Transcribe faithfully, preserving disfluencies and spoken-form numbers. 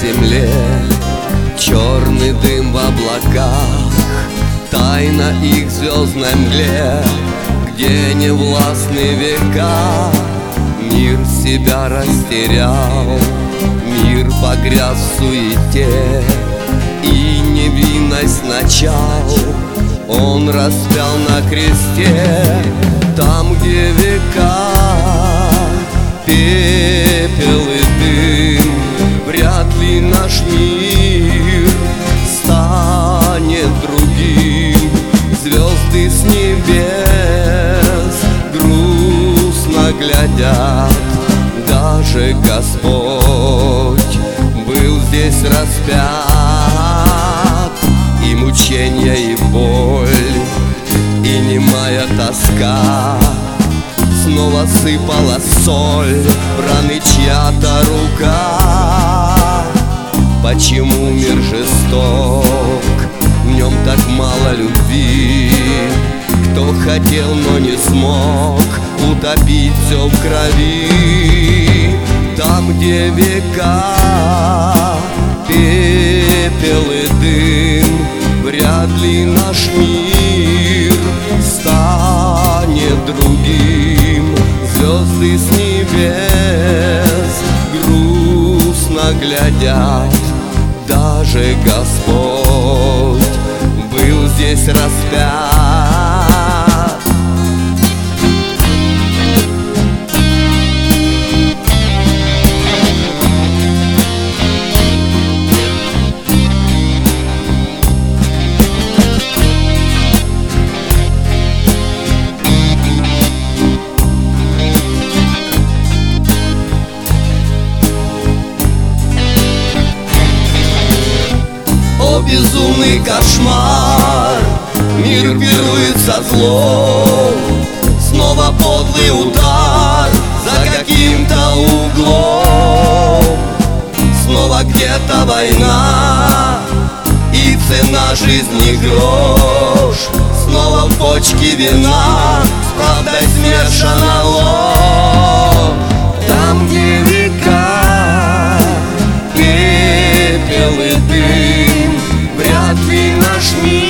земле, черный дым в облаках, тайна их в звездной мгле, где не властны века. Мир себя растерял, мир погряз в суете, и невинность начал Он распял на кресте. Там, где века, пепел и дым, вряд ли наш мир станет другим. Звезды с небес грустно глядят, даже Господь был здесь распят. И мученья, и боль, и немая тоска, снова сыпала соль в раны чья-то рука. Почему мир жесток, в нем так мало любви? Кто хотел, но не смог утопить все в крови. Там, где века, пепел и дым, вряд ли наш мир станет другим. Звезды с небес грустно глядят, даже Господь был здесь распят. Безумный кошмар, мир пирует со злом. Снова подлый удар за каким-то углом. Снова где-то война, и цена жизни грош. Снова в бочке вина, с правдой смешана ложь. Там, где века, пепел и дым, вряд ли наш мир